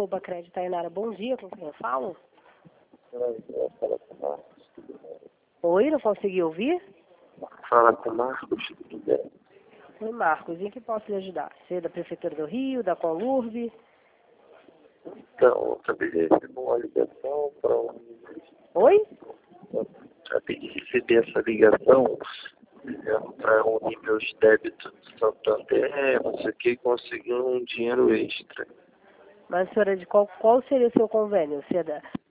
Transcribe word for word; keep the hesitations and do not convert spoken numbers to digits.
Foba Crédito Tainara, bom dia, com quem eu falo? Oi, não consegui ouvir? Fala com o Marcos. Oi, Marcos, em que posso lhe ajudar? Você é da Prefeitura do Rio, da Conlurb? Então, eu acabei de receber uma ligação para um... Oi? Eu acabei de receber essa ligação para unir meus débitos do Santander, não sei o que, conseguir um dinheiro extra. Mas, senhora, de qual, qual seria o seu convênio? Você é da